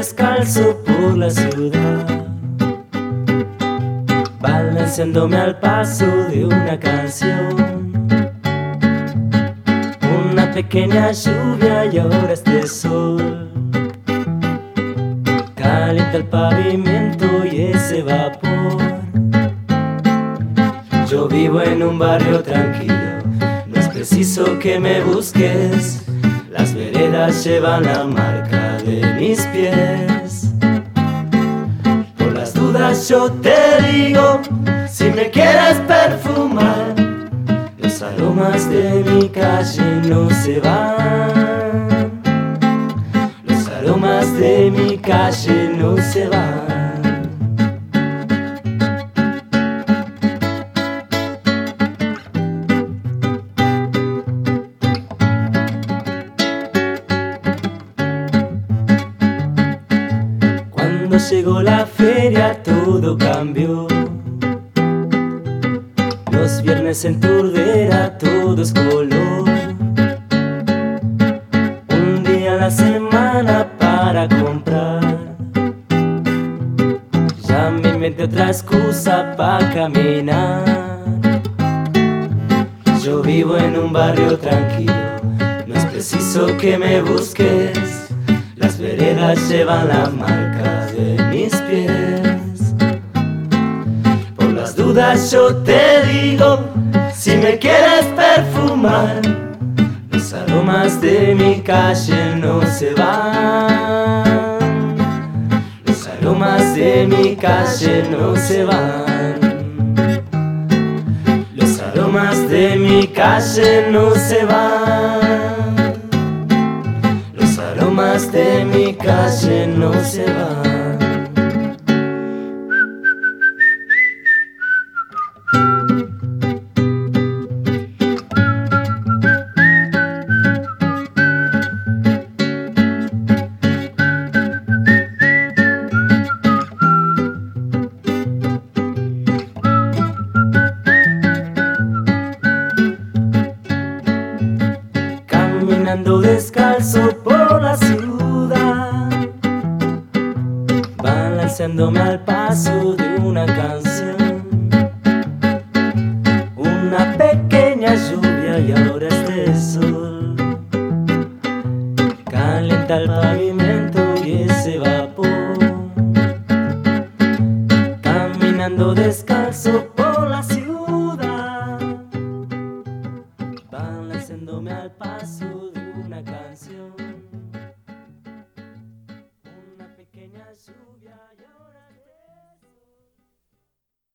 descalzo por la ciudad, balanceándome al paso de una canción. Una pequeña lluvia y ahora este sol calienta el pavimento y ese vapor. Yo vivo en un barrio tranquilo, no es preciso que me busques. Las veredas llevan la marca de mis pies. Por las dudas yo te digo, si me quieres perfumar, los aromas de mi calle no se van. Los aromas de mi calle no se van. Cuando llegó la feria todo cambió. Los viernes en Turdera todo es color. Un día a la semana para comprar. Ya me inventé otra excusa para caminar. Yo vivo en un barrio tranquilo, no es preciso que me busques. Las veredas llevan la marca de mis pies. Por las dudas yo te digo, si me quieres perfumar, los aromas de mi calle no se van. Los aromas de mi calle no se van. Los aromas de mi calle no se van. Los aromas de mi calle no se van. Caminando descalzo por la ciudad, balanceándome al paso de una canción. Una pequeña lluvia y ahora este sol calienta el pavimento y ese va